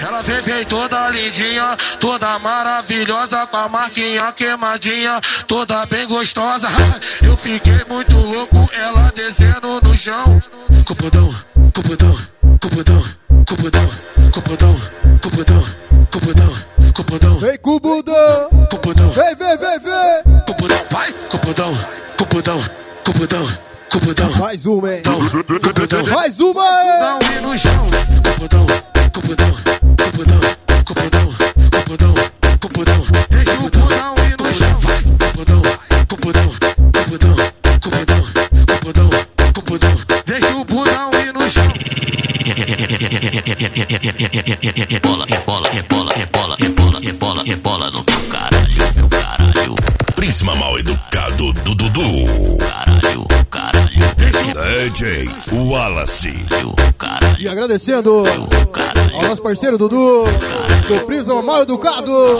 Ela vem toda lindinha, toda maravilhosa, com a marquinha queimadinha, toda bem gostosa. Eu fiquei muito louco, ela descendo no chão. Cupudão, cupudão, cupudão, cupudão, cupudão, cupudão, cupudão, cupudão. Vem cupudão, cupudão. Vem. Cupudão, vai, cupudão, cupudão, cupudão, cupudão. Mais uma, hein? Cupudão. Mais uma, hein? Não ir no chão. Cupudão, cupudão, cupudão, cupudão, cupudão, cupudão. Deixa o cupudão ir no chão. Cupudão, cupudão, cupudão, cupudão, cupudão, cupudão. Deixa o cupudão ir no chão. Rebola, rebola, rebola, rebola, rebola, rebola, rebola no teu caralho, meu caralho. Prisma Mal Educado do Dudu. Caralho, caralho. DJ Wallace. Caralho. E agradecendo ao nosso parceiro Dudu, do Prisma Mal Educado.